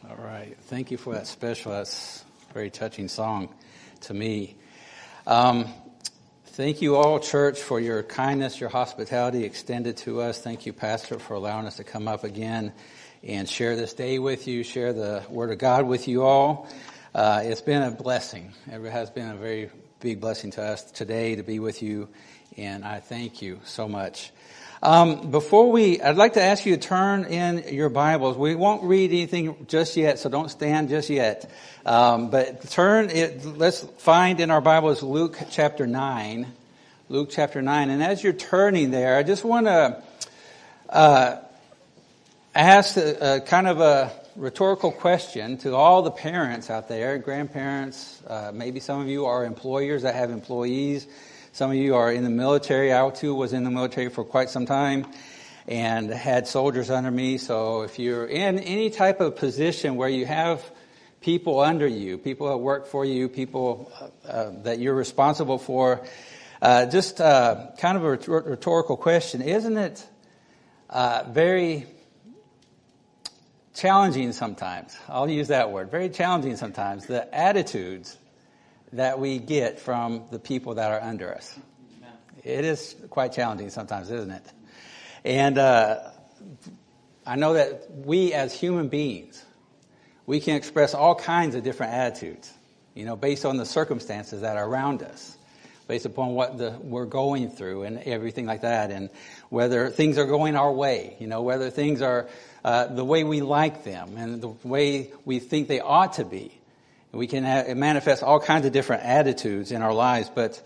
All right. Thank you for that special. That's a very touching song to me. Thank you all, church, for your kindness, your hospitality extended to us. Thank you, Pastor, for allowing us to come up again and share this day with you, share the Word of God with you all. It's been a blessing. It has been a very big blessing to us today to be with you, and I thank you so much. I'd like to ask you to turn in your Bibles. We won't read anything just yet, so don't stand just yet. But let's find in our Bibles Luke chapter 9. Luke chapter 9. And as you're turning there, I just want to ask kind of a rhetorical question to all the parents out there, grandparents. Maybe some of you are employers that have employees. Some of you are in the military. I, too, was in the military for quite some time and had soldiers under me. So if you're in any type of position where you have people under you, people that work for you, people that you're responsible for, just kind of a rhetorical question. Isn't it very challenging sometimes? I'll use that word. Very challenging sometimes. The attitudes that we get from the people that are under us. It is quite challenging sometimes, isn't it? And I know that we as human beings, we can express all kinds of different attitudes, based on the circumstances that are around us, based upon what we're going through and everything like that, and whether things are going our way, whether things are the way we like them and the way we think they ought to be. We can manifest all kinds of different attitudes in our lives, but,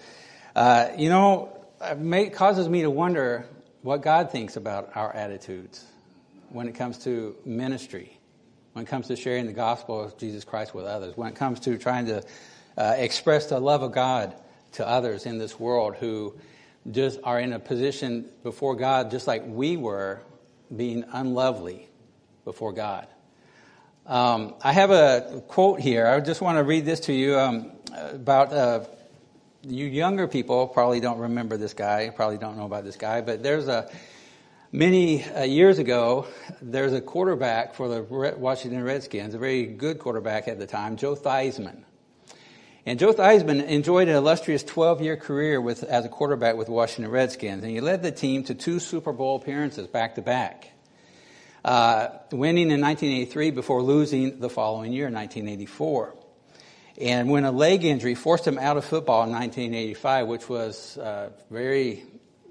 it causes me to wonder what God thinks about our attitudes when it comes to ministry, when it comes to sharing the gospel of Jesus Christ with others, when it comes to trying to express the love of God to others in this world who just are in a position before God just like we were, being unlovely before God. I have a quote here. I just want to read this to you about you younger people probably don't remember this guy, probably don't know about this guy, but there's many years ago, there's a quarterback for the Washington Redskins, a very good quarterback at the time, Joe Theismann. And Joe Theismann enjoyed an illustrious 12-year career as a quarterback with the Washington Redskins, and he led the team to 2 Super Bowl appearances back-to-back. Winning in 1983 before losing the following year in 1984. And when a leg injury forced him out of football in 1985, which was a very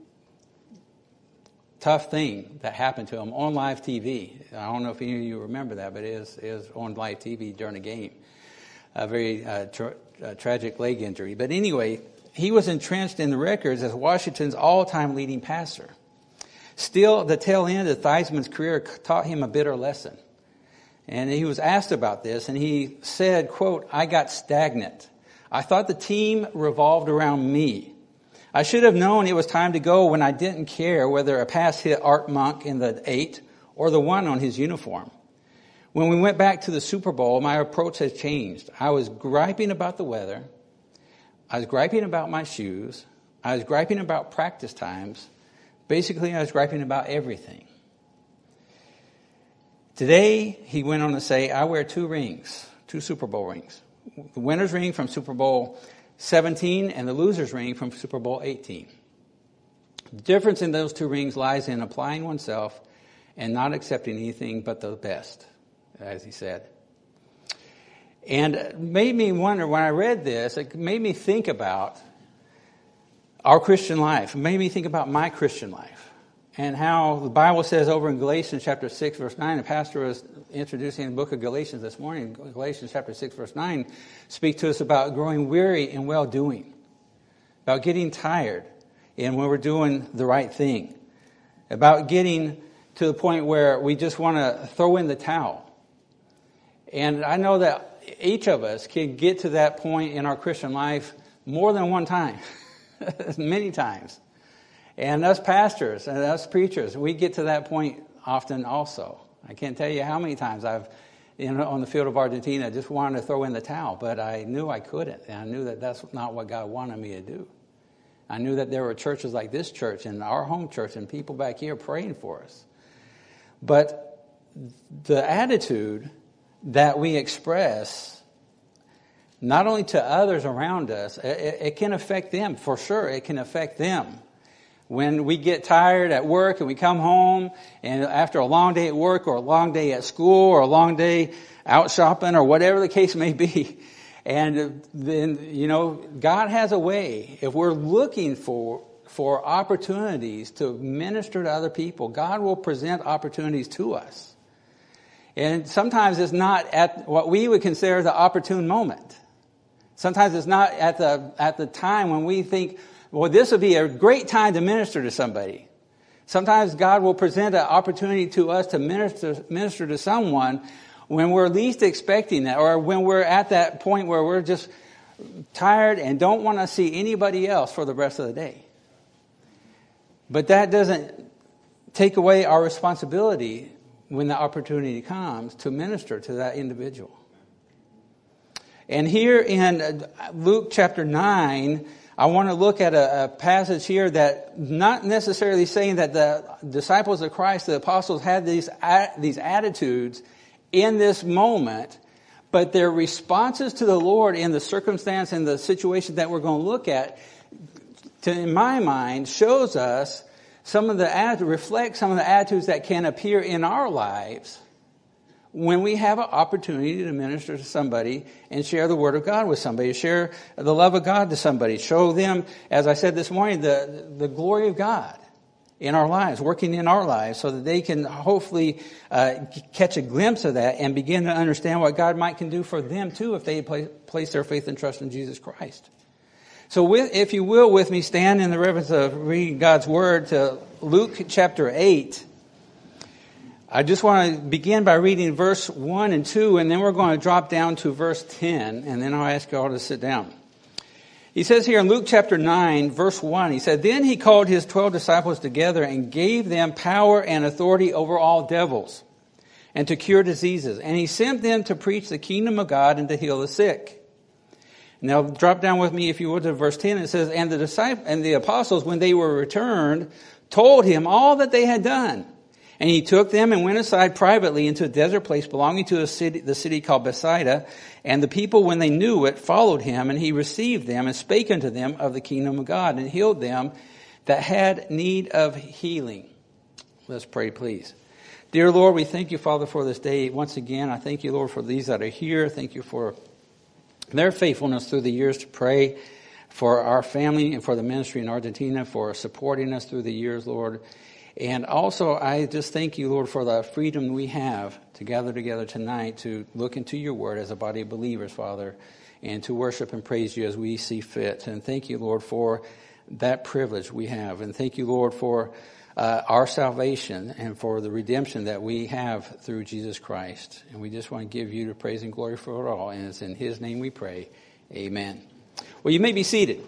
tough thing that happened to him on live TV. I don't know if any of you remember that, but it is on live TV during a game. A very tragic leg injury. But anyway, he was entrenched in the records as Washington's all-time leading passer. Still, the tail end of Theismann's career taught him a bitter lesson. And he was asked about this, and he said, quote, "I got stagnant. I thought the team revolved around me. I should have known it was time to go when I didn't care whether a pass hit Art Monk in the 8 or the 1 on his uniform. When we went back to the Super Bowl, my approach has changed. I was griping about the weather. I was griping about my shoes. I was griping about practice times. Basically, I was griping about everything. Today, he went on to say, I wear 2 rings, 2 Super Bowl rings. The winner's ring from Super Bowl 17 and the loser's ring from Super Bowl 18. The difference in those 2 rings lies in applying oneself and not accepting anything but the best, as he said. And it made me wonder, when I read this, it made me think about our Christian life. It made me think about my Christian life and how the Bible says over in Galatians chapter 6, verse 9, the pastor was introducing the book of Galatians this morning. Galatians chapter 6, verse 9 speaks to us about growing weary in well-doing, about getting tired and when we're doing the right thing, about getting to the point where we just want to throw in the towel. And I know that each of us can get to that point in our Christian life more than one time. Many times. And us pastors and us preachers, we get to that point often also. I can't tell you how many times I've, on the field of Argentina, just wanted to throw in the towel, but I knew I couldn't. And I knew that that's not what God wanted me to do. I knew that there were churches like this church and our home church and people back here praying for us. But the attitude that we express, not only to others around us, it can affect them, for sure. It can affect them. When we get tired at work and we come home, and after a long day at work or a long day at school or a long day out shopping or whatever the case may be, and then, God has a way, if we're looking for opportunities to minister to other people, God will present opportunities to us. And sometimes it's not at what we would consider the opportune moment. Sometimes it's not at the time when we think, well, this would be a great time to minister to somebody. Sometimes God will present an opportunity to us to minister to someone when we're least expecting that, or when we're at that point where we're just tired and don't want to see anybody else for the rest of the day. But that doesn't take away our responsibility when the opportunity comes to minister to that individual. And here in Luke chapter 9, I want to look at a passage here that not necessarily saying that the disciples of Christ, the apostles, had these attitudes in this moment, but their responses to the Lord in the circumstance and the situation that we're going to look at, in my mind, shows us reflect some of the attitudes that can appear in our lives when we have an opportunity to minister to somebody and share the Word of God with somebody, share the love of God to somebody, show them, as I said this morning, the glory of God in our lives, working in our lives, so that they can hopefully catch a glimpse of that and begin to understand what God can do for them too if they place their faith and trust in Jesus Christ. So if you will, with me, stand in the reverence of reading God's Word to Luke chapter 8. I just want to begin by reading verse 1 and 2, and then we're going to drop down to verse 10, and then I'll ask you all to sit down. He says here in Luke chapter 9, verse 1, he said, "Then he called his 12 disciples together and gave them power and authority over all devils and to cure diseases. And he sent them to preach the kingdom of God and to heal the sick." Now drop down with me, if you would, to verse 10. It says, "And the apostles, when they were returned, told him all that they had done. And he took them and went aside privately into a desert place belonging to the city called Bethsaida. And the people, when they knew it, followed him. And he received them and spake unto them of the kingdom of God and healed them that had need of healing." Let's pray, please. Dear Lord, we thank you, Father, for this day. Once again, I thank you, Lord, for these that are here. Thank you for their faithfulness through the years to pray for our family and for the ministry in Argentina, for supporting us through the years, Lord. And also, I just thank you, Lord, for the freedom we have to gather together tonight to look into your word as a body of believers, Father, and to worship and praise you as we see fit. And thank you, Lord, for that privilege we have. And thank you, Lord, for our salvation and for the redemption that we have through Jesus Christ. And we just want to give you the praise and glory for it all. And it's in his name we pray. Amen. Well, you may be seated.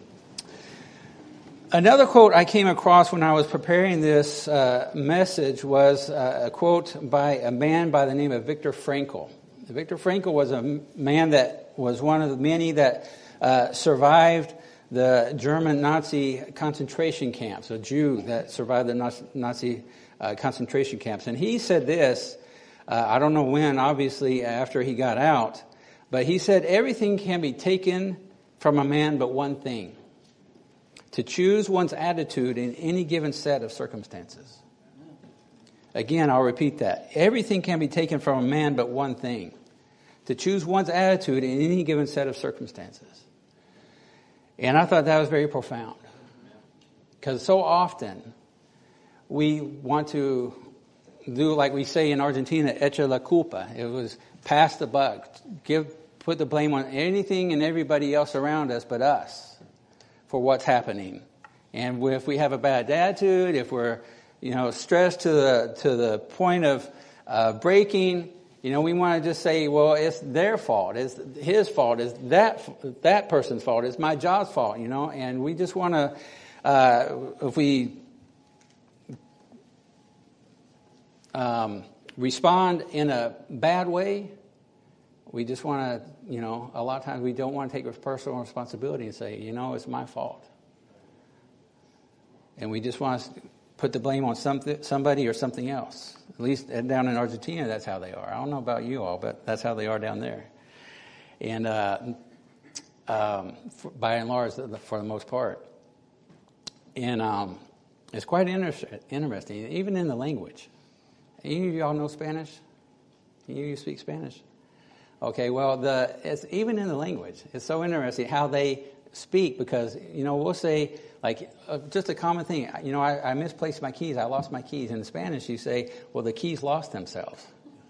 Another quote I came across when I was preparing this message was a quote by a man by the name of Viktor Frankl. Viktor Frankl was a man that was one of the many that survived the German Nazi concentration camps, a Jew that survived the Nazi concentration camps. And he said this, I don't know when, obviously after he got out, but he said, "Everything can be taken from a man but one thing: to choose one's attitude in any given set of circumstances." Again, I'll repeat that. Everything can be taken from a man but one thing: to choose one's attitude in any given set of circumstances. And I thought that was very profound. Because so often we want to do like we say in Argentina, echa la culpa. It was pass the buck. Put the blame on anything and everybody else around us but us for what's happening. And if we have a bad attitude, if we're, stressed to the point of breaking, we want to just say, well, it's their fault, it's his fault, it's that person's fault, it's my job's fault, and we just want to, if we respond in a bad way, we just want to, a lot of times we don't want to take personal responsibility and say, it's my fault. And we just want to put the blame on somebody or something else. At least down in Argentina, that's how they are. I don't know about you all, but that's how they are down there. And by and large, for the most part. And it's quite interesting, even in the language. Any of y'all know Spanish? Any of you speak Spanish? Okay, well, it's even in the language. It's so interesting how they speak because, we'll say, like, just a common thing. I misplaced my keys. I lost my keys. In Spanish, you say, well, the keys lost themselves.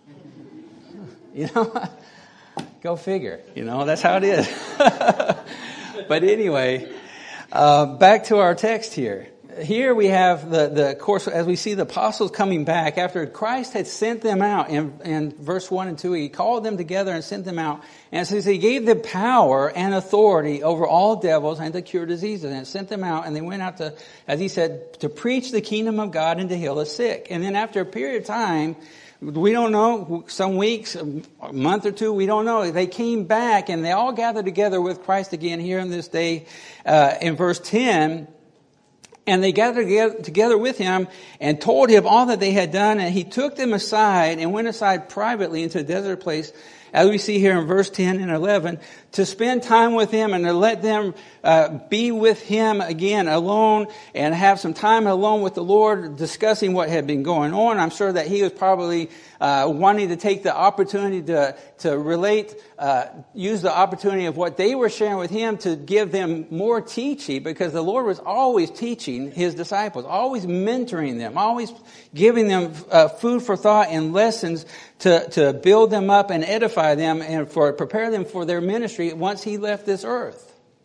Go figure. That's how it is. But anyway, back to our text here. Here we have the course, as we see the apostles coming back after Christ had sent them out in verse 1 and 2, he called them together and sent them out. And it says he gave them power and authority over all devils and to cure diseases. And sent them out and they went out to, as he said, to preach the kingdom of God and to heal the sick. And then after a period of time, we don't know, some weeks, a month or two, we don't know. They came back and they all gathered together with Christ again here in this day in verse 10. And they gathered together with him and told him all that they had done. And he took them aside and went aside privately into a desert place, as we see here in verse 10 and 11, to spend time with him and to let them be with him again alone and have some time alone with the Lord discussing what had been going on. I'm sure that he was probably wanting to take the opportunity to relate, use the opportunity of what they were sharing with him to give them more teaching, because the Lord was always teaching his disciples, always mentoring them, always giving them food for thought and lessons to build them up and edify them and prepare them for their ministry once he left this earth.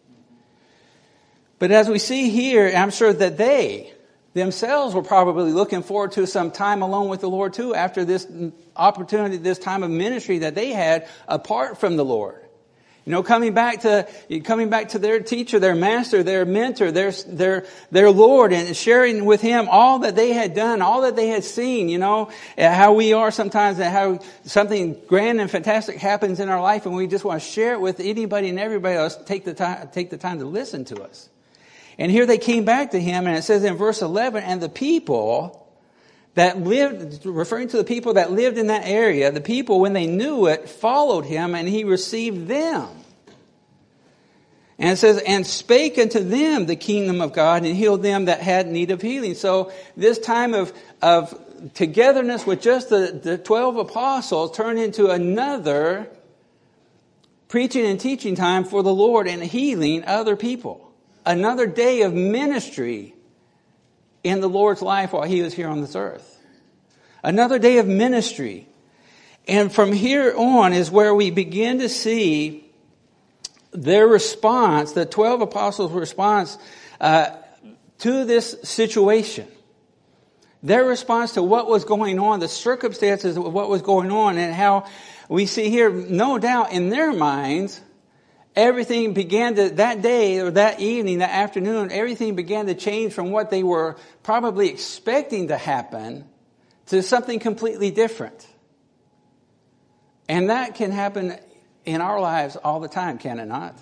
But as we see here, I'm sure that they themselves were probably looking forward to some time alone with the Lord too after this opportunity, this time of ministry that they had apart from the Lord. Coming back to their teacher, their master, their mentor, their Lord, and sharing with him all that they had done, all that they had seen, how we are sometimes, and how something grand and fantastic happens in our life, and we just want to share it with anybody and everybody else. Take the time to listen to us. And here they came back to him, and it says in verse 11, and the people that lived, referring to the people that lived in that area, the people, when they knew it, followed him, and he received them. And it says, and spake unto them the kingdom of God, and healed them that had need of healing. So this time of togetherness with just the 12 apostles turned into another preaching and teaching time for the Lord and healing other people. Another day of ministry in the Lord's life while he was here on this earth. Another day of ministry. And from here on is where we begin to see their response, the 12 apostles' response to this situation. Their response to what was going on, the circumstances of what was going on, and how we see here, no doubt in their minds, everything began to, that day or that evening, that afternoon, everything began to change from what they were probably expecting to happen to something completely different. And that can happen in our lives all the time, can it not?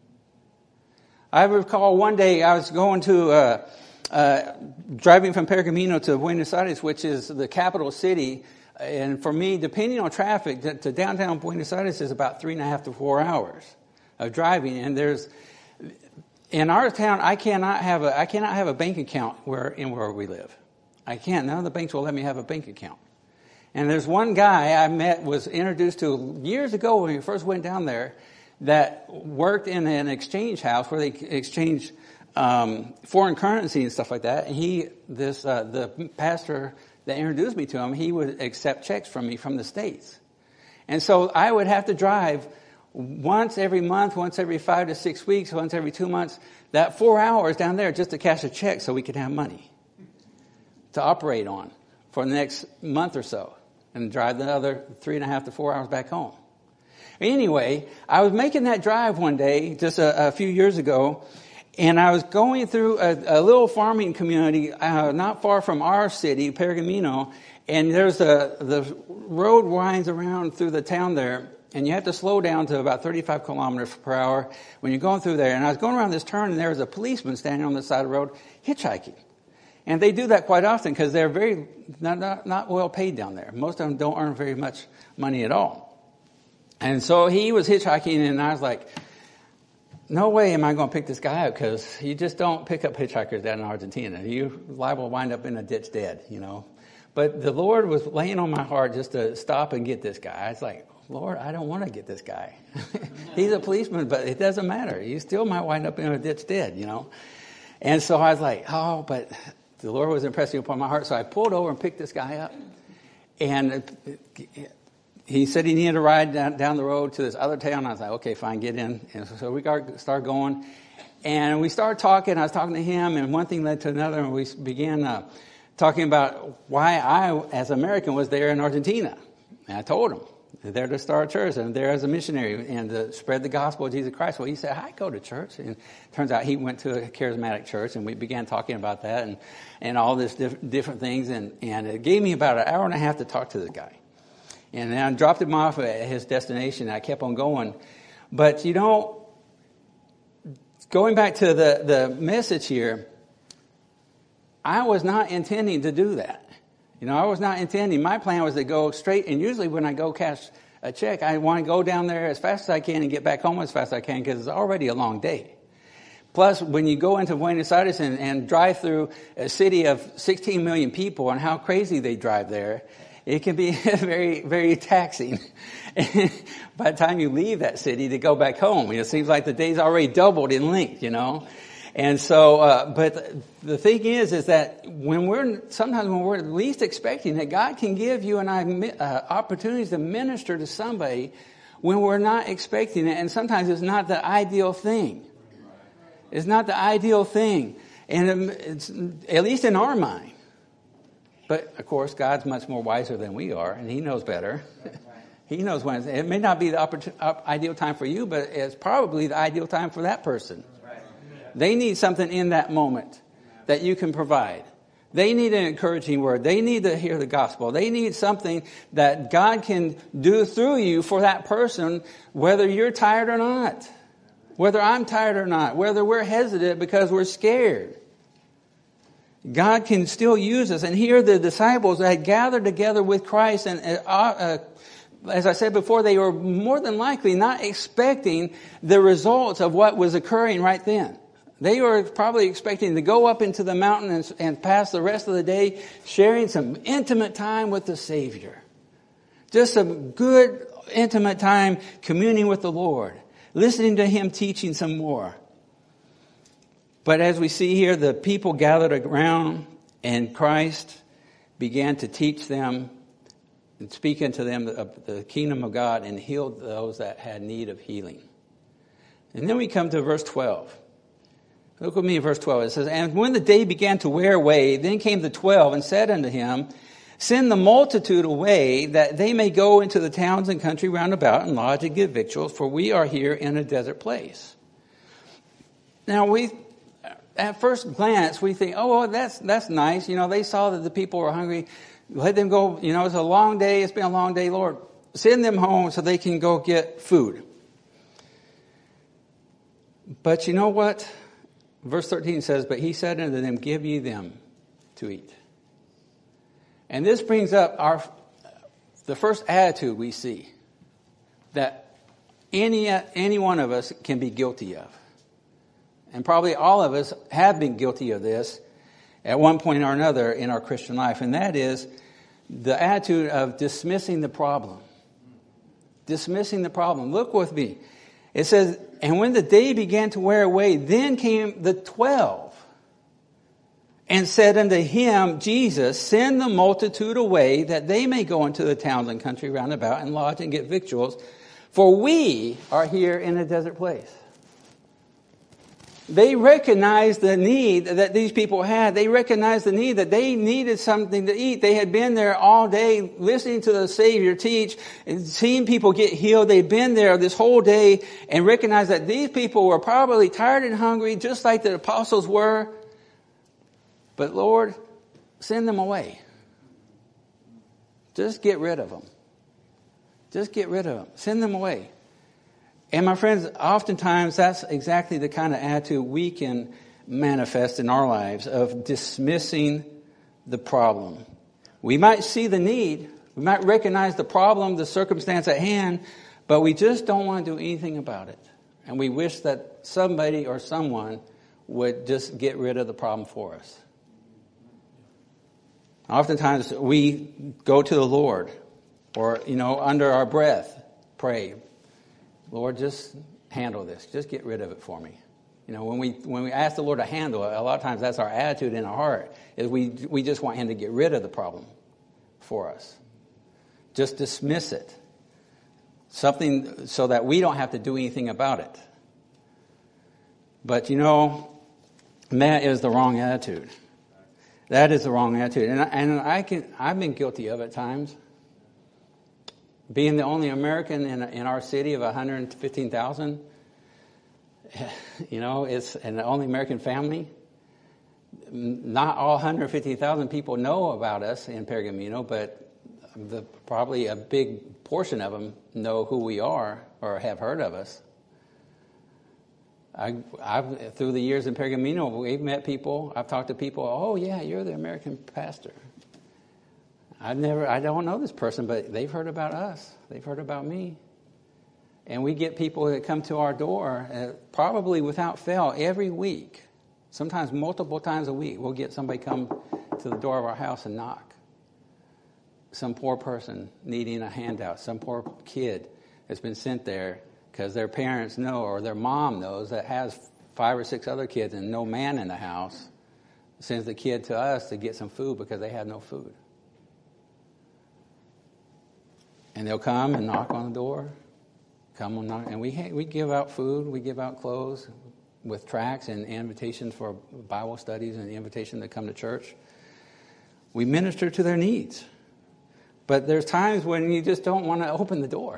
I recall one day I was going to, driving from Pergamino to Buenos Aires, which is the capital city. And for me, depending on traffic, to downtown Buenos Aires is about 3.5 to 4 hours of driving. And in our town, I cannot have a bank account where we live. I can't. None of the banks will let me have a bank account. And there's one guy I was introduced to years ago when we first went down there, that worked in an exchange house where they exchange foreign currency and stuff like that. And the pastor that introduced me to him, he would accept checks from me from the States. And so I would have to drive once every month, once every 5 to 6 weeks, once every 2 months, that 4 hours down there just to cash a check so we could have money to operate on for the next month or so, and drive the other 3.5 to 4 hours back home. Anyway, I was making that drive one day, just a few years ago, and I was going through a little farming community not far from our city, Pergamino, and there's the road winds around through the town there, and you have to slow down to about 35 kilometers per hour when you're going through there. And I was going around this turn, and there was a policeman standing on the side of the road hitchhiking. And they do that quite often because they're very not well paid down there. Most of them don't earn very much money at all. And so he was hitchhiking, and I was like, no way am I going to pick this guy up, because you just don't pick up hitchhikers down in Argentina. You're liable to wind up in a ditch dead, But the Lord was laying on my heart just to stop and get this guy. I was like, Lord, I don't want to get this guy. He's a policeman, but it doesn't matter. You still might wind up in a ditch dead, And so I was like, oh, but the Lord was impressing upon my heart. So I pulled over and picked this guy up. And he said he needed a ride down the road to this other town. I was like, okay, fine, get in. And so we started going. And we started talking. I was talking to him, and one thing led to another. And we began talking about why I, as an American, was there in Argentina. And I told him, there to start a church, and there as a missionary, and to spread the gospel of Jesus Christ. Well, he said, I go to church. And it turns out he went to a charismatic church, and we began talking about that and all this different things. And it gave me about an hour and a half to talk to this guy. And then I dropped him off at his destination. I kept on going. But, going back to the message here, I was not intending to do that. I was not intending. My plan was to go straight, and usually when I go cash a check, I want to go down there as fast as I can and get back home as fast as I can, because it's already a long day. Plus, when you go into Buenos Aires and drive through a city of 16 million people and how crazy they drive there, it can be very, very taxing. By the time you leave that city to go back home, it seems like the day's already doubled in length, And so, but the thing is that sometimes when we're least expecting it, God can give you and I opportunities to minister to somebody when we're not expecting it. And sometimes it's not the ideal thing. It's not the ideal thing. And it's, at least in our mind. But of course, God's much more wiser than we are, and He knows better. He knows when. It may not be the ideal time for you, but it's probably the ideal time for that person. They need something in that moment that you can provide. They need an encouraging word. They need to hear the gospel. They need something that God can do through you for that person, whether you're tired or not, whether I'm tired or not, whether we're hesitant because we're scared. God can still use us. And here the disciples had gathered together with Christ, and as I said before, they were more than likely not expecting the results of what was occurring right then. They were probably expecting to go up into the mountain and pass the rest of the day sharing some intimate time with the Savior. Just some good, intimate time communing with the Lord, listening to Him teaching some more. But as we see here, the people gathered around, and Christ began to teach them and speak into them of the kingdom of God, and healed those that had need of healing. And then we come to verse 12. Look with me in verse 12. It says, and when the day began to wear away, then came the 12 and said unto him, send the multitude away, that they may go into the towns and country round about and lodge and get victuals, for we are here in a desert place. Now at first glance, we think, oh, well, that's nice. They saw that the people were hungry. Let them go. It's a long day. It's been a long day. Lord, send them home so they can go get food. But you know what? Verse 13 says, but He said unto them, give ye them to eat. And this brings up the first attitude we see that any one of us can be guilty of. And probably all of us have been guilty of this at one point or another in our Christian life. And that is the attitude of dismissing the problem. Dismissing the problem. Look with me. It says, and when the day began to wear away, then came the 12 and said unto him, Jesus, send the multitude away, that they may go into the towns and country round about and lodge and get victuals, for we are here in a desert place. They recognized the need that these people had. They recognized the need that they needed something to eat. They had been there all day listening to the Savior teach and seeing people get healed. They'd been there this whole day and recognized that these people were probably tired and hungry, just like the apostles were. But Lord, send them away. Just get rid of them. Just get rid of them. Send them away. And my friends, oftentimes that's exactly the kind of attitude we can manifest in our lives of dismissing the problem. We might see the need, we might recognize the problem, the circumstance at hand, but we just don't want to do anything about it. And we wish that somebody or someone would just get rid of the problem for us. Oftentimes we go to the Lord or, under our breath, pray, Lord, just handle this. Just get rid of it for me. When we ask the Lord to handle it, a lot of times that's our attitude in our heart, is we just want Him to get rid of the problem for us. Just dismiss it. Something so that we don't have to do anything about it. But that is the wrong attitude. That is the wrong attitude. And I've been guilty of it at times. Being the only American in our city of 115,000, it's an only American family. Not all 150,000 people know about us in Pergamino, but probably a big portion of them know who we are or have heard of us. I've through the years in Pergamino, we've met people. I've talked to people. Oh yeah, you're the American pastor. I don't know this person, but they've heard about us. They've heard about me. And we get people that come to our door, probably without fail, every week. Sometimes multiple times a week, we'll get somebody come to the door of our house and knock. Some poor person needing a handout. Some poor kid that's been sent there because their parents know or their mom knows that has 5 or 6 other kids and no man in the house, sends the kid to us to get some food because they have no food. And they'll come and knock on the door. Come and knock, and we give out food, we give out clothes with tracts and invitations for Bible studies and the invitation to come to church. We minister to their needs. But there's times when you just don't want to open the door.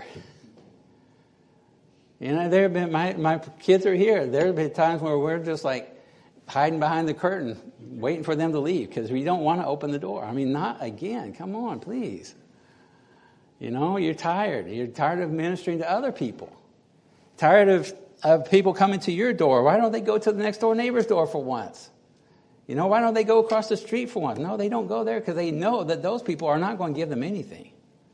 There have been, my kids are here. There have been times where we're just like hiding behind the curtain, waiting for them to leave because we don't want to open the door. I mean, not again. Come on, please. You're tired. You're tired of ministering to other people. Tired of people coming to your door. Why don't they go to the next door neighbor's door for once? Why don't they go across the street for once? No, they don't go there because they know that those people are not going to give them anything.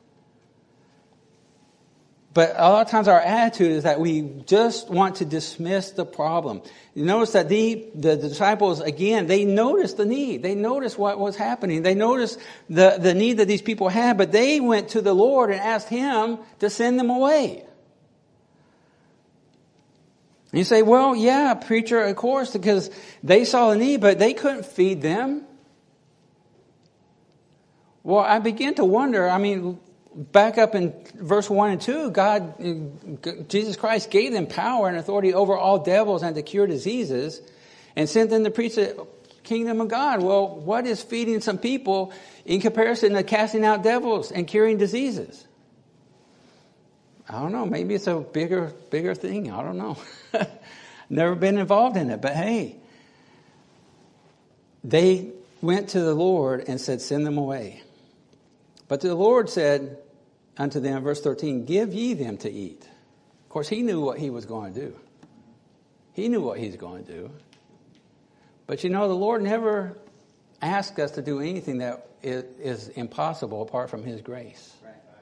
But a lot of times our attitude is that we just want to dismiss the problem. You notice that the disciples, again, they noticed the need. They noticed what was happening. They noticed the need that these people had, but they went to the Lord and asked Him to send them away. And you say, well, yeah, preacher, of course, because they saw the need, but they couldn't feed them. Well, I begin to wonder, back up in verse 1 and 2, Jesus Christ gave them power and authority over all devils and to cure diseases and sent them to preach the kingdom of God. Well, what is feeding some people in comparison to casting out devils and curing diseases? I don't know. Maybe it's a bigger thing. I don't know. Never been involved in it. But hey, they went to the Lord and said, send them away. But the Lord said unto them, verse 13, give ye them to eat. Of course, He knew what He was going to do. He knew what He's going to do. But the Lord never asked us to do anything that is impossible apart from His grace.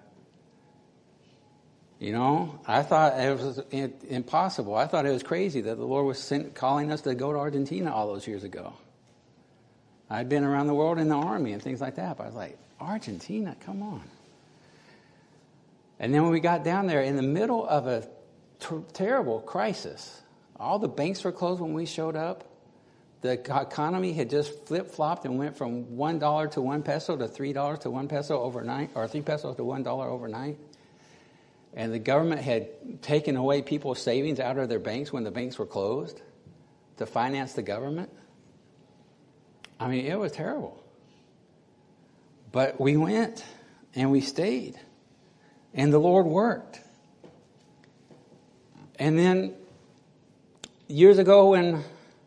I thought it was impossible. I thought it was crazy that the Lord was calling us to go to Argentina all those years ago. I'd been around the world in the army and things like that, but I was like, Argentina, come on. And then when we got down there in the middle of a terrible crisis, all the banks were closed when we showed up. The economy had just flip-flopped and went from $1 to 1 peso to $3 to 1 peso overnight, or 3 pesos to $1 overnight. And the government had taken away people's savings out of their banks when the banks were closed to finance the government. It was terrible. But we went and we stayed. And the Lord worked. And then years ago when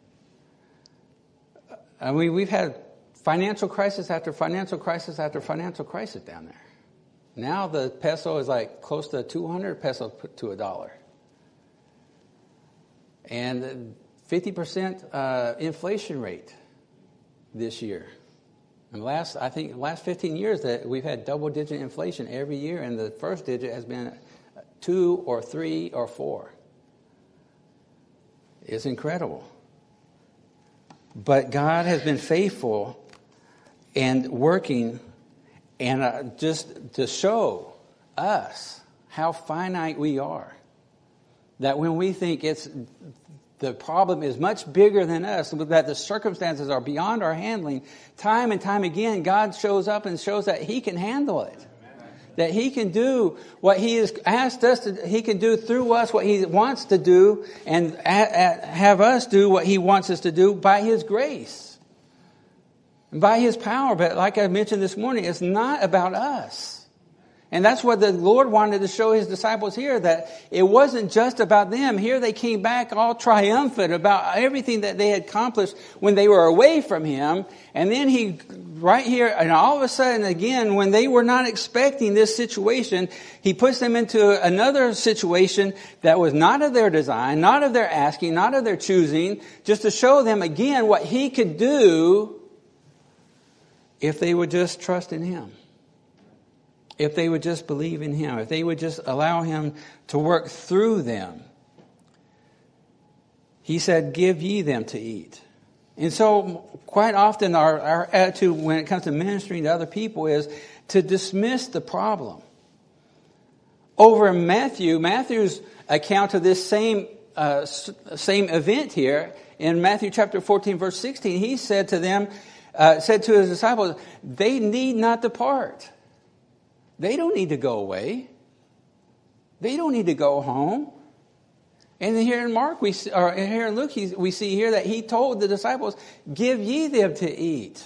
we've had financial crisis after financial crisis after financial crisis down there. Now the peso is like close to 200 pesos to $1. And 50% inflation rate this year. And last 15 years that we've had double-digit inflation every year, and the first digit has been 2 or 3 or 4. It's incredible. But God has been faithful and working, and just to show us how finite we are. That when we think the problem is much bigger than us, that the circumstances are beyond our handling, time and time again, God shows up and shows that He can handle it. That He can do what He has asked us to. He can do through us what He wants to do, and have us do what He wants us to do by His grace, and by His power. But like I mentioned this morning, it's not about us. And that's what the Lord wanted to show His disciples here, that it wasn't just about them. Here they came back all triumphant about everything that they had accomplished when they were away from Him. And then He, right here, and all of a sudden again, when they were not expecting this situation, He puts them into another situation that was not of their design, not of their asking, not of their choosing, just to show them again what He could do if they would just trust in Him. If they would just believe in Him, if they would just allow Him to work through them. He said, give ye them to eat. And so quite often our attitude when it comes to ministering to other people is to dismiss the problem. Over in Matthew's account of this same event here, in Matthew chapter 14, verse 16, He said to them, said to His disciples, they need not depart. They don't need to go away. They don't need to go home. And here in Mark, here in Luke, we see here that He told the disciples, give ye them to eat.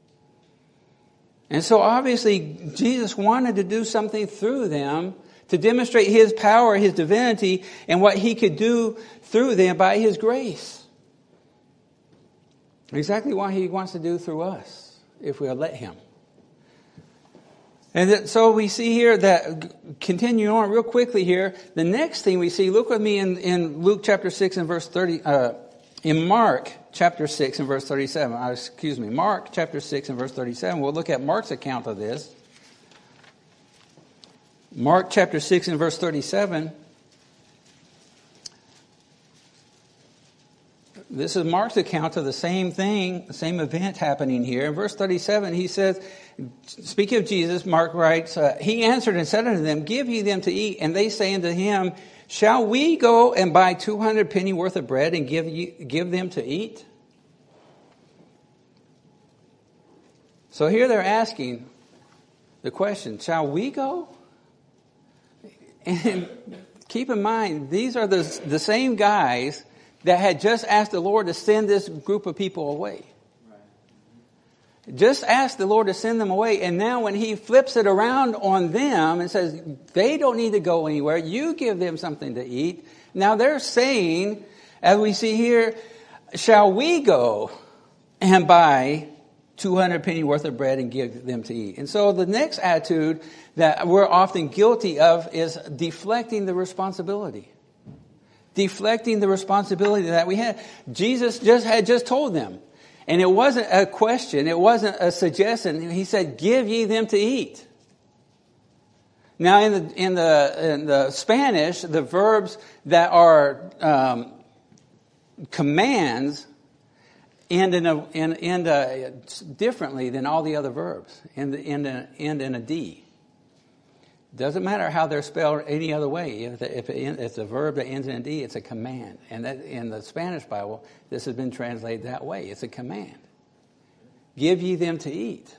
And so obviously Jesus wanted to do something through them to demonstrate His power, His divinity, and what He could do through them by His grace. Exactly what He wants to do through us, if we'll let Him. And so we see here that, continue on real quickly here, the next thing we see, look with me in Luke chapter 6 and verse 30, in Mark chapter 6 and verse 37. Mark chapter 6 and verse 37. We'll look at Mark's account of this. Mark chapter 6 and verse 37. This is Mark's account of the same thing, the same event happening here. In verse 37, he says, speaking of Jesus, Mark writes, He answered and said unto them, give ye them to eat. And they say unto Him, shall we go and buy 200 penny worth of bread and give them to eat? So here they're asking the question, shall we go? And keep in mind, these are the same guys that had just asked the Lord to send this group of people away. Just asked the Lord to send them away. And now when He flips it around on them and says, they don't need to go anywhere. You give them something to eat. Now they're saying, as we see here, shall we go and buy 200 penny worth of bread and give them to eat? And so the next attitude that we're often guilty of is deflecting the responsibility. Deflecting the responsibility that we had. Jesus had just told them. And it wasn't a question. It wasn't a suggestion. He said, give ye them to eat. Now in the Spanish, the verbs that are commands end differently than all the other verbs. End in a D. Doesn't matter how they're spelled any other way. If it's a verb that ends in a D, it's a command. And that, in the Spanish Bible, this has been translated that way. It's a command. Give ye them to eat.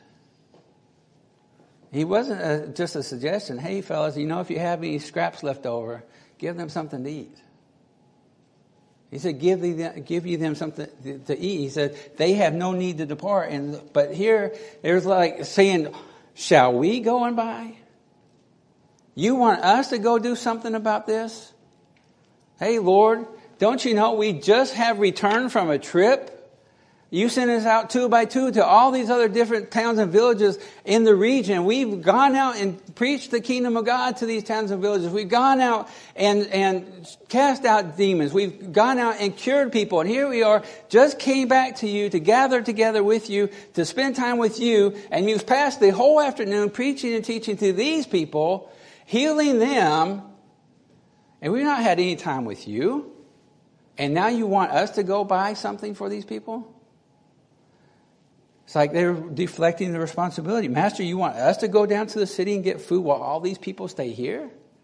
He wasn't just a suggestion. Hey, fellas, if you have any scraps left over, give them something to eat. He said, give you them something to eat. He said, they have no need to depart. But here, there's like saying, shall we go and buy? You want us to go do something about this? Hey, Lord, don't you know we just have returned from a trip You sent us out 2 by 2 to all these other different towns and villages in the region. We've gone out and preached the kingdom of God to these towns and villages. We've gone out and cast out demons. We've gone out and cured people. And here we are, just came back to you to gather together with you, to spend time with you. And you've passed the whole afternoon preaching and teaching to these people, healing them. And we've not had any time with you. And now you want us to go buy something for these people? It's like they're deflecting the responsibility. Master, you want us to go down to the city and get food while all these people stay here?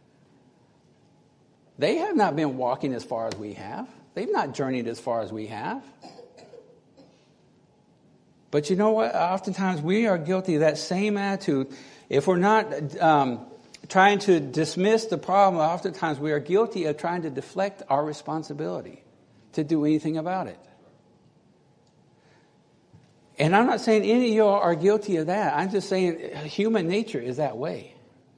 They have not been walking as far as we have. They've not journeyed as far as we have. But you know what? Oftentimes we are guilty of that same attitude. If we're not trying to dismiss the problem, oftentimes we are guilty of trying to deflect our responsibility to do anything about it. And I'm not saying any of you are guilty of that. I'm just saying human nature is that way.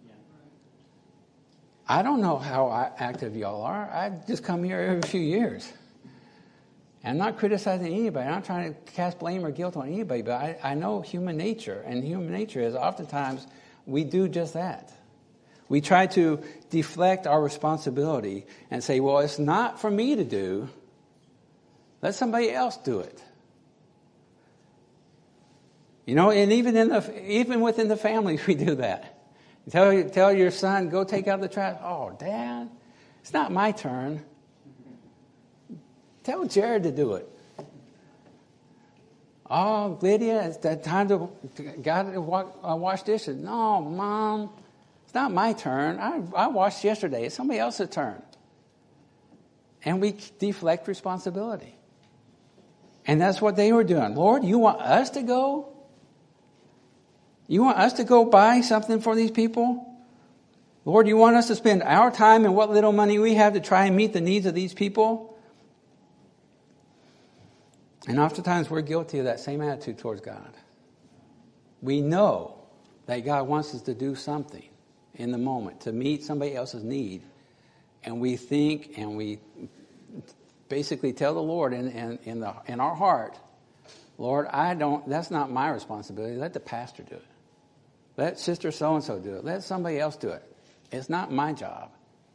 I don't know how active y'all are. I just come here every few years. And I'm not criticizing anybody. I'm not trying to cast blame or guilt on anybody. But I know human nature. And human nature is oftentimes we do just that. We try to deflect our responsibility and say, well, it's not for me to do. Let somebody else do it. You know, and even within the family, we do that. Tell your son, go take out the trash. Oh, Dad, it's not my turn. Tell Jared to do it. Oh, Lydia, it's time to wash dishes. No, Mom, it's not my turn. I washed yesterday. It's somebody else's turn. And we deflect responsibility. And that's what they were doing. Lord, you want us to go? You want us to go buy something for these people? Lord, you want us to spend our time and what little money we have to try and meet the needs of these people? And oftentimes we're guilty of that same attitude towards God. We know that God wants us to do something in the moment to meet somebody else's need. And we think and we basically tell the Lord in our heart, Lord, that's not my responsibility. Let the pastor do it. Let sister so-and-so do it. Let somebody else do it. It's not my job.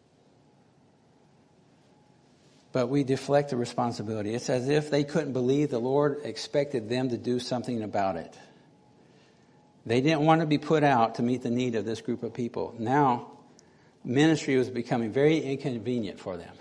But we deflect the responsibility. It's as if they couldn't believe the Lord expected them to do something about it. They didn't want to be put out to meet the need of this group of people. Now, ministry was becoming very inconvenient for them.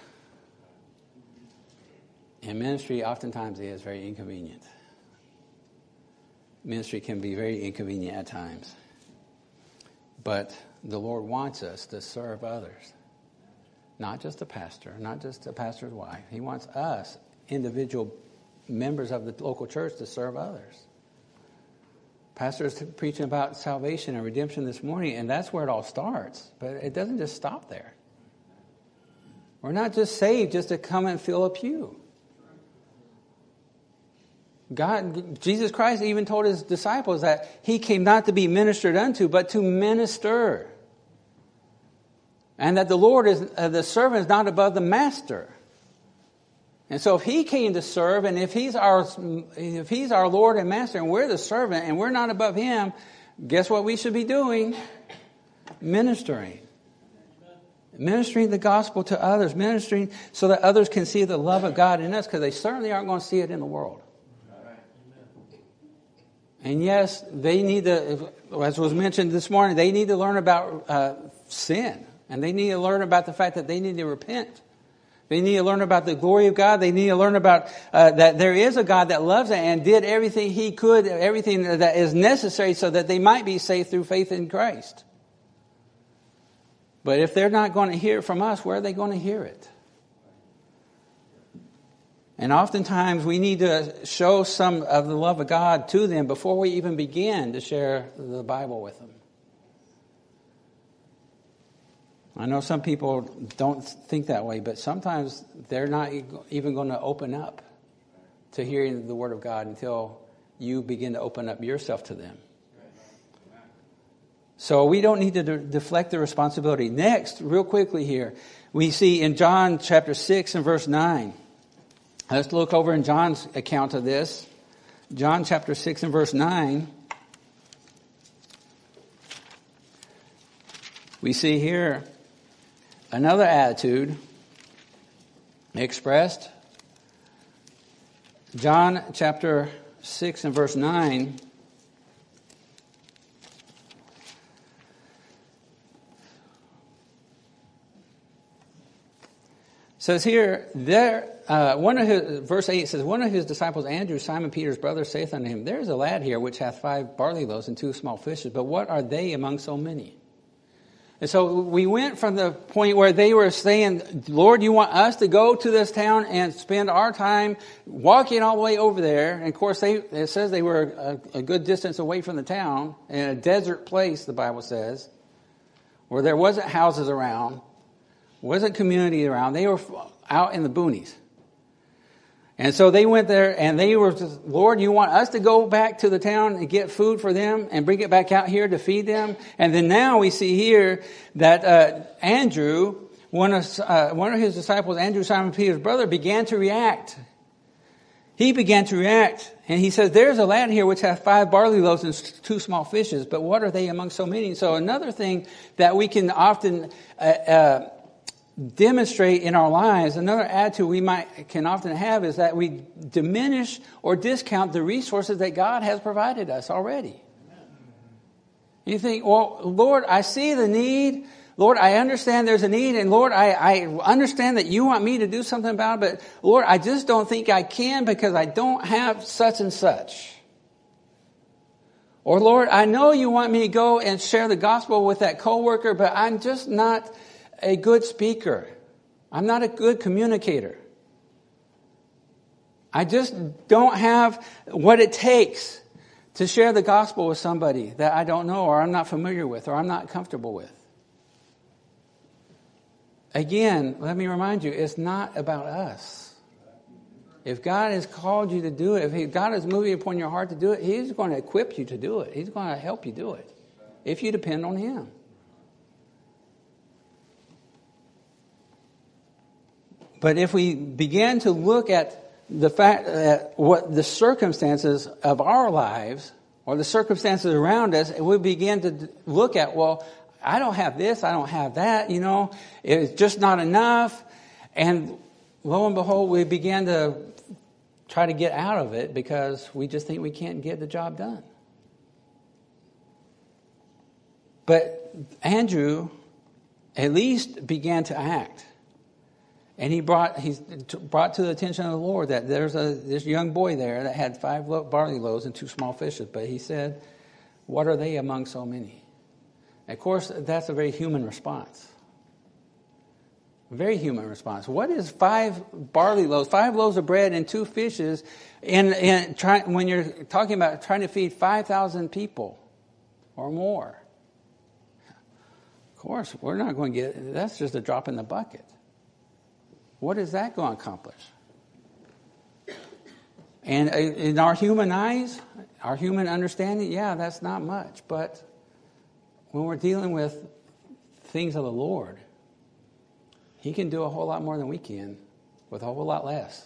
And ministry oftentimes is very inconvenient. Ministry can be very inconvenient at times. But the Lord wants us to serve others. Not just a pastor, not just a pastor's wife. He wants us, individual members of the local church, to serve others. Pastor's preaching about salvation and redemption this morning, and that's where it all starts. But it doesn't just stop there. We're not just saved just to come and fill a pew. Jesus Christ even told his disciples that he came not to be ministered unto, but to minister. And that the Lord the servant is not above the master. And so if he came to serve, and if he's our Lord and master, and we're the servant, and we're not above him, guess what we should be doing? Ministering. Ministering the gospel to others. Ministering so that others can see the love of God in us, because they certainly aren't going to see it in the world. And yes, they need to, as was mentioned this morning, they need to learn about sin. And they need to learn about the fact that they need to repent. They need to learn about the glory of God. They need to learn about that there is a God that loves them and did everything he could, everything that is necessary so that they might be saved through faith in Christ. But if they're not going to hear it from us, where are they going to hear it? And oftentimes we need to show some of the love of God to them before we even begin to share the Bible with them. I know some people don't think that way, but sometimes they're not even going to open up to hearing the Word of God until you begin to open up yourself to them. So we don't need to deflect the responsibility. Next, real quickly here, we see in John chapter 6 and verse 9. Let's look over in John's account of this. John chapter 6 and verse 9, we see here another attitude expressed. John chapter 6 and verse 9 says here, verse 8 says, one of his disciples, Andrew, Simon Peter's brother, saith unto him, there is a lad here which hath 5 barley loaves and 2 small fishes, but what are they among so many? And so we went from the point where they were saying, Lord, you want us to go to this town and spend our time walking all the way over there. And of course, it says they were a good distance away from the town, in a desert place, the Bible says, where there wasn't houses around, wasn't community around. They were out in the boonies. And so they went there and they were, Lord, you want us to go back to the town and get food for them and bring it back out here to feed them? And then now we see here that Andrew, one of his disciples, Andrew, Simon Peter's brother, began to react. He began to react. And he says, there's a lad here which hath 5 barley loaves and 2 small fishes, but what are they among so many? So another thing that we can often demonstrate in our lives, another attitude we can often have, is that we diminish or discount the resources that God has provided us already. You think, well, Lord, I see the need. Lord, I understand there's a need. And Lord, I understand that you want me to do something about it. But Lord, I just don't think I can because I don't have such and such. Or Lord, I know you want me to go and share the gospel with that coworker, but I'm just not a good speaker. I'm not a good communicator. I just don't have what it takes to share the gospel with somebody that I don't know, or I'm not familiar with, or I'm not comfortable with. Again, let me remind you, it's not about us. If God has called you to do it, if God is moving upon your heart to do it, He's going to equip you to do it. He's going to help you do it if you depend on Him. But if we begin to look at the fact that what the circumstances of our lives or the circumstances around us, we begin to look at, well, I don't have this, I don't have that, it's just not enough. And lo and behold, we began to try to get out of it because we just think we can't get the job done. But Andrew at least began to act. And he brought to the attention of the Lord that there's this young boy there that had 5 barley loaves and 2 small fishes. But he said, what are they among so many? And of course, that's a very human response. A very human response. What is 5 barley loaves, 5 loaves of bread and 2 fishes when you're talking about trying to feed 5,000 people or more? Of course, we're not going to get, that's just a drop in the bucket. What is that going to accomplish? And in our human eyes, our human understanding, yeah, that's not much. But when we're dealing with things of the Lord, He can do a whole lot more than we can with a whole lot less.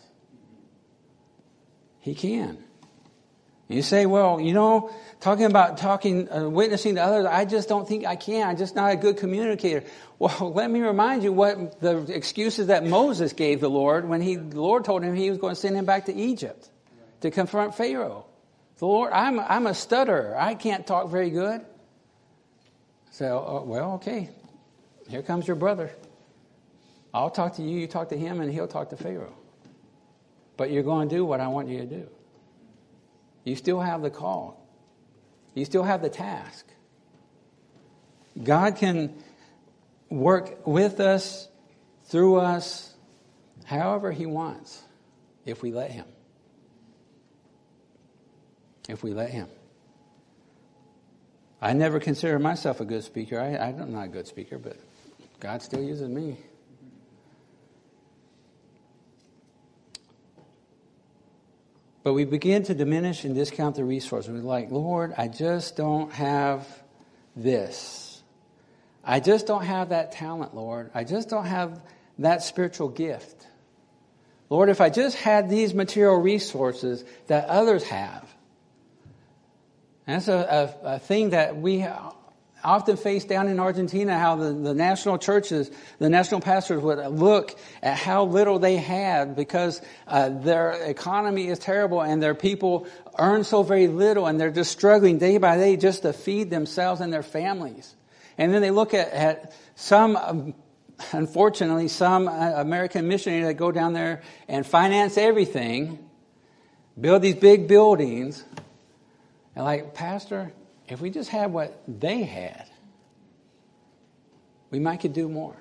He can. And you say, well, witnessing to others, I just don't think I can. I'm just not a good communicator. Well, let me remind you what the excuses that Moses gave the Lord when the Lord told him He was going to send him back to Egypt to confront Pharaoh. The Lord, I'm a stutterer. I can't talk very good. So, well, okay. Here comes your brother. I'll talk to you, you talk to him, and he'll talk to Pharaoh. But you're going to do what I want you to do. You still have the call. You still have the task. God can work with us, through us, however He wants, if we let Him. If we let Him. I never consider myself a good speaker. I'm not a good speaker, but God still uses me. But we begin to diminish and discount the resources. We're like, Lord, I just don't have this. I just don't have that talent, Lord. I just don't have that spiritual gift. Lord, if I just had these material resources that others have, And that's a thing that we often face down in Argentina, how the national churches, the national pastors would look at how little they had because their economy is terrible and their people earn so very little and they're just struggling day by day just to feed themselves and their families. And then they look at some, unfortunately, some American missionaries that go down there and finance everything, build these big buildings, and like, Pastor, if we just had what they had, we might could do more.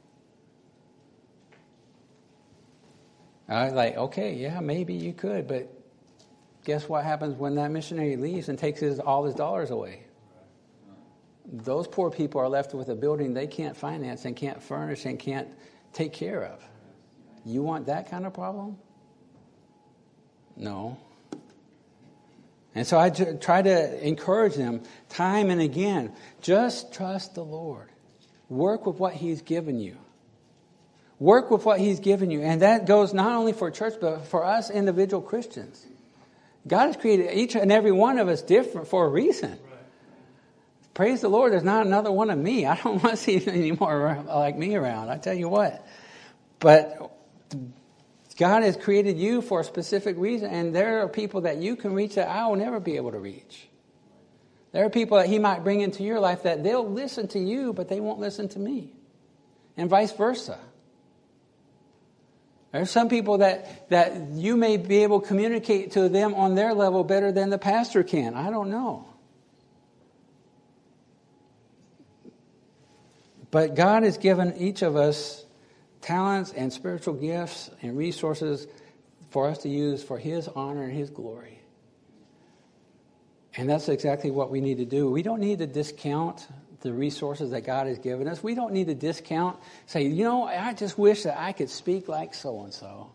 I was like, okay, yeah, maybe you could, but guess what happens when that missionary leaves and takes all his dollars away? Those poor people are left with a building they can't finance and can't furnish and can't take care of. You want that kind of problem? No. And so I try to encourage them time and again, just trust the Lord. Work with what He's given you. Work with what He's given you. And that goes not only for church, but for us individual Christians. God has created each and every one of us different for a reason. Right. Praise the Lord, there's not another one of me. I don't want to see any more like me around, I tell you what. But God has created you for a specific reason, and there are people that you can reach that I will never be able to reach. There are people that He might bring into your life that they'll listen to you, but they won't listen to me. And vice versa. There are some people that you may be able to communicate to them on their level better than the pastor can. I don't know. But God has given each of us talents and spiritual gifts and resources for us to use for His honor and His glory. And that's exactly what we need to do. We don't need to discount the resources that God has given us. We don't need to discount, say, I just wish that I could speak like so-and-so.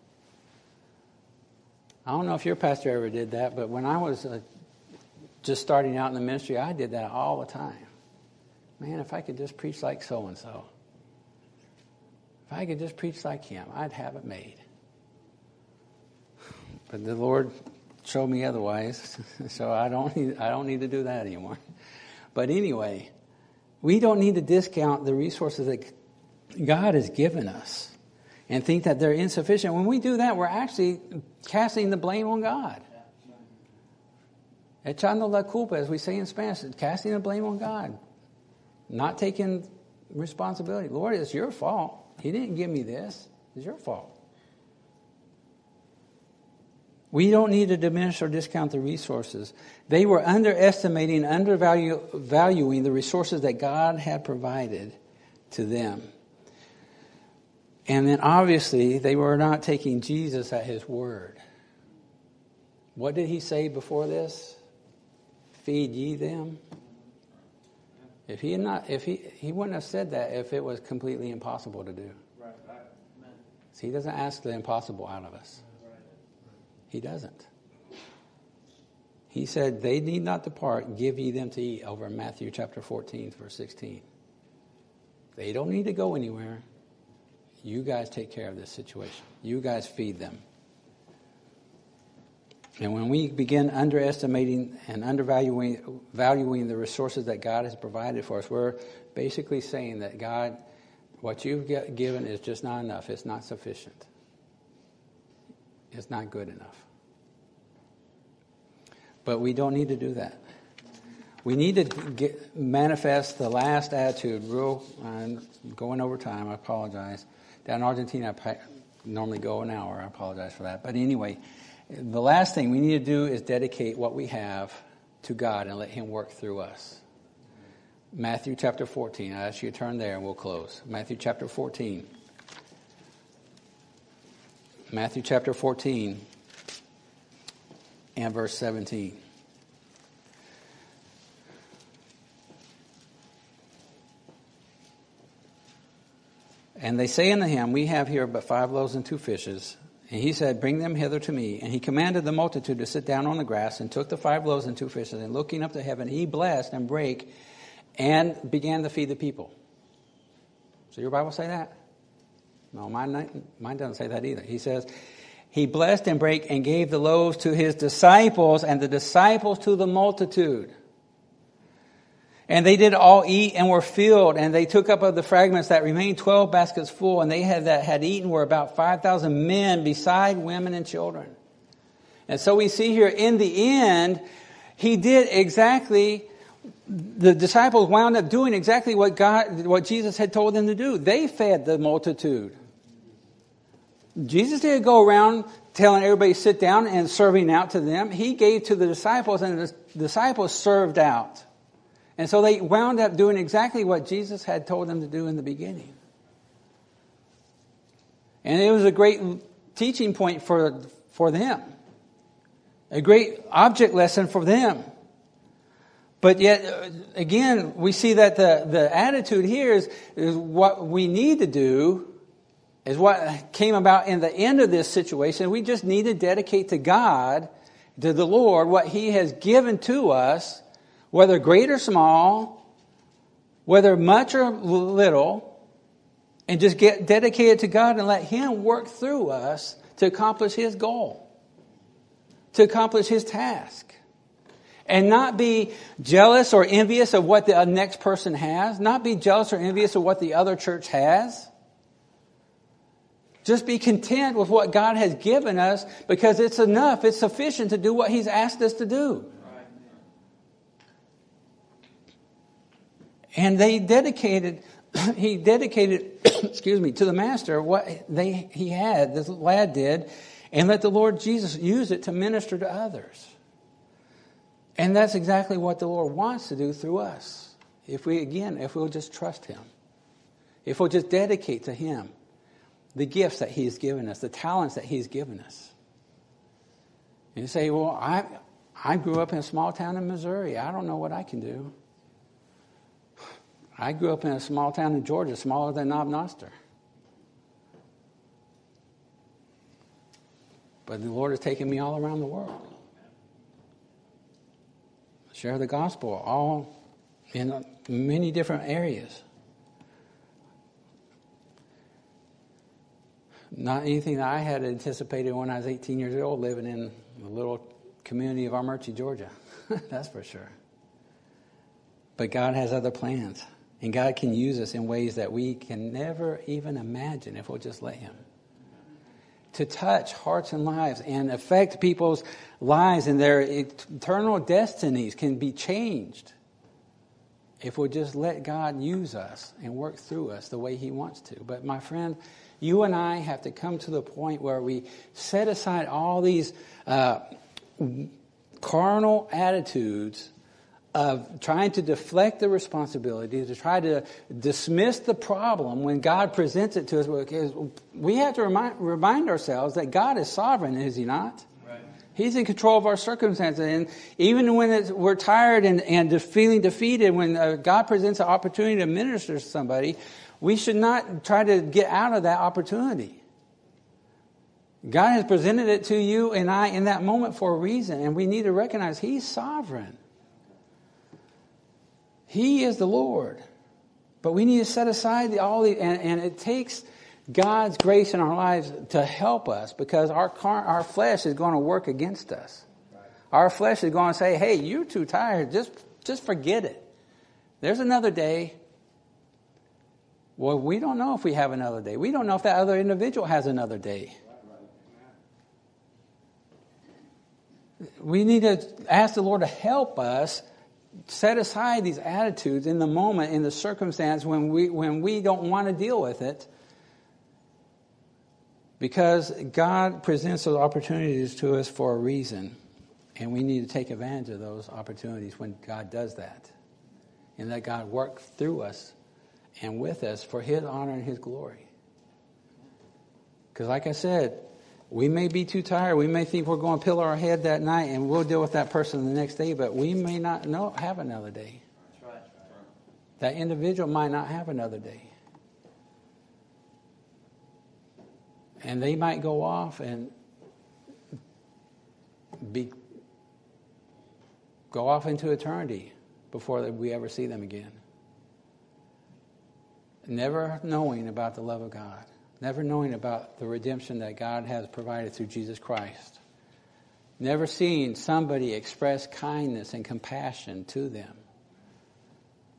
I don't know if your pastor ever did that, but when I was just starting out in the ministry, I did that all the time. Man, if I could just preach like so-and-so. If I could just preach like him, I'd have it made. But the Lord showed me otherwise, so I don't need to do that anymore. But anyway, we don't need to discount the resources that God has given us and think that they're insufficient. When we do that, we're actually casting the blame on God. Echando la culpa, as we say in Spanish, casting the blame on God. Not taking responsibility. Lord, it's your fault. He didn't give me this. It's your fault. We don't need to diminish or discount the resources. They were underestimating, undervaluing the resources that God had provided to them. And then obviously they were not taking Jesus at His word. What did He say before this? Feed ye them. If he wouldn't have said that if it was completely impossible to do. Right. So He doesn't ask the impossible out of us. He doesn't. He said, they need not depart, give ye them to eat, over in Matthew chapter 14, verse 16. They don't need to go anywhere. You guys take care of this situation. You guys feed them. And when we begin underestimating and valuing the resources that God has provided for us, we're basically saying that God, what you've given is just not enough. It's not sufficient. It's not good enough. But we don't need to do that. We need to manifest the last attitude. I'm going over time. I apologize. Down in Argentina, I normally go an hour. I apologize for that. But anyway, the last thing we need to do is dedicate what we have to God and let Him work through us. Matthew chapter 14. I ask you to turn there and we'll close. Matthew chapter 14. Matthew chapter 14 and verse 17. And they say unto him, we have here but 5 loaves and 2 fishes. And he said, bring them hither to me. And he commanded the multitude to sit down on the grass, and took the 5 loaves and 2 fishes, and looking up to heaven, he blessed and brake, and began to feed the people. So your Bible say that? No, mine doesn't say that either. He says, he blessed and brake and gave the loaves to his disciples, and the disciples to the multitude. And they did all eat and were filled, and they took up of the fragments that remained 12 baskets full, and they had eaten were about 5,000 men, beside women and children. And so we see here in the end, he did exactly, the disciples wound up doing exactly what Jesus had told them to do. They fed the multitude. Jesus didn't go around telling everybody to sit down and serving out to them. He gave to the disciples, and the disciples served out. And so they wound up doing exactly what Jesus had told them to do in the beginning. And it was a great teaching point for them. A great object lesson for them. But yet, again, we see that the attitude here is what we need to do, is what came about in the end of this situation. We just need to dedicate to God, to the Lord, what He has given to us, whether great or small, whether much or little, and just get dedicated to God and let Him work through us to accomplish His goal, to accomplish His task. And not be jealous or envious of what the next person has, not be jealous or envious of what the other church has. Just be content with what God has given us, because it's enough, it's sufficient to do what He's asked us to do. And he dedicated, excuse me, to the Master what he had, this lad did, and let the Lord Jesus use it to minister to others. And that's exactly what the Lord wants to do through us. If we'll just trust Him. If we'll just dedicate to Him the gifts that He's given us, the talents that He's given us. And you say, well, I grew up in a small town in Missouri. I don't know what I can do. I grew up in a small town in Georgia, smaller than Knob Noster. But the Lord has taken me all around the world. Share the gospel all in many different areas. Not anything that I had anticipated when I was 18 years old, living in the little community of Armuchee, Georgia. That's for sure. But God has other plans. And God can use us in ways that we can never even imagine if we'll just let Him. To touch hearts and lives and affect people's lives, and their eternal destinies can be changed if we'll just let God use us and work through us the way He wants to. But my friend, you and I have to come to the point where we set aside all these carnal attitudes of trying to deflect the responsibility, to try to dismiss the problem when God presents it to us. Because we have to remind ourselves that God is sovereign, is He not? Right. He's in control of our circumstances. And even when we're tired and feeling defeated, when God presents an opportunity to minister to somebody, we should not try to get out of that opportunity. God has presented it to you and I in that moment for a reason, and we need to recognize He's sovereign. He is the Lord. But we need to set aside and it takes God's grace in our lives to help us, because our flesh is going to work against us. Right. Our flesh is going to say, hey, you're too tired. Just forget it. There's another day. Well, we don't know if we have another day. We don't know if that other individual has another day. We need to ask the Lord to help us set aside these attitudes in the moment, in the circumstance when we don't want to deal with it, because God presents those opportunities to us for a reason, and we need to take advantage of those opportunities when God does that, and let God work through us and with us for His honor and His glory. Because like I said, we may be too tired. We may think we're going to pillow our head that night and we'll deal with that person the next day, but we may not have another day. That's right. That individual might not have another day. And they might go off and go off into eternity before we ever see them again. Never knowing about the love of God. Never knowing about the redemption that God has provided through Jesus Christ. Never seeing somebody express kindness and compassion to them.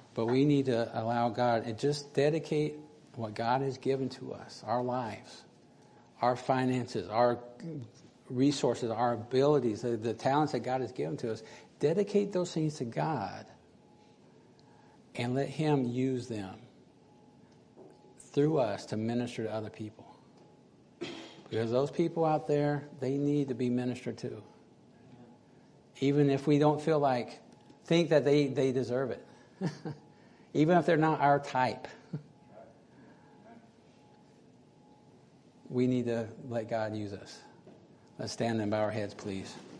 But we need to allow God and just dedicate what God has given to us, our lives, our finances, our resources, our abilities, the talents that God has given to us. Dedicate those things to God and let Him use them through us to minister to other people. Because those people out there, they need to be ministered to. Even if we don't think that they deserve it. Even if they're not our type. We need to let God use us. Let's stand and bow our heads, please.